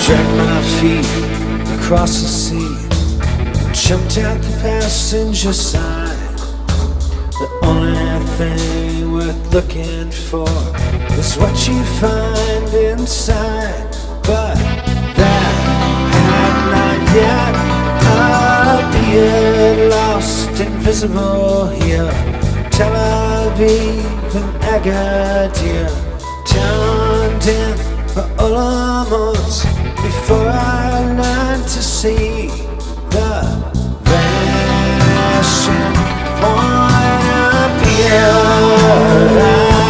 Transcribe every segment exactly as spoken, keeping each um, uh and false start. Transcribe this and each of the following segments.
Dragged my feet across the sea, jumped out the passenger side. The only thing worth looking for is what you find inside. But that had not yet appeared, lost, invisible here. Tel Aviv and Agadir, turned in for Olamot before I learned to see the vanishing point of here.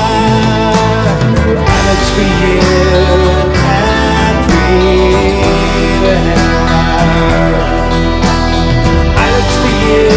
I looked for you everywhere. I looked for you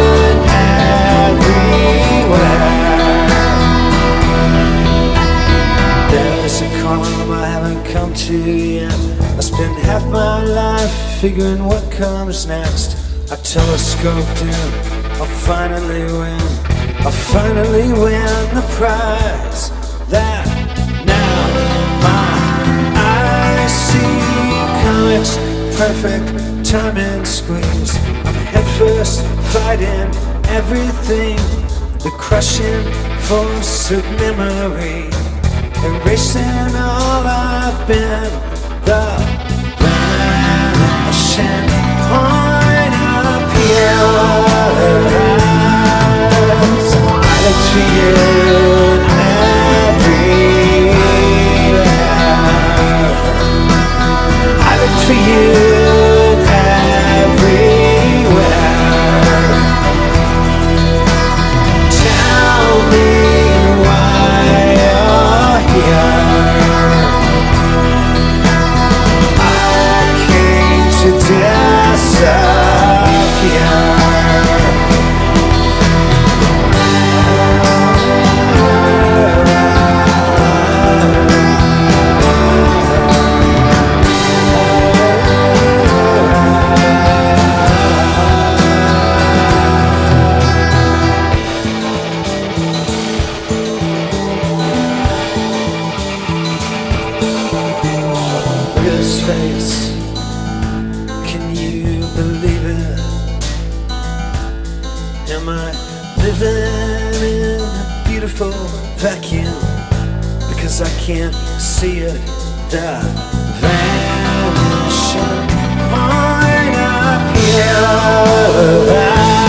everywhere. There's a column I haven't come to yet. I spent half my life figuring what comes next. I telescoped in, I'll finally win. I'll finally win the prize that now my eyes see. Comics, perfect timing squeeze. I'm headfirst fighting everything. The crushing force of memory, erasing all I've been. The vanishing point appears. I looked for you everywhere. I looked for you everywhere. Tell me why you're here. To disappear. Look at his face. Can you believe it? Am I living in a beautiful vacuum? Because I can't see it. The vanishing point up here.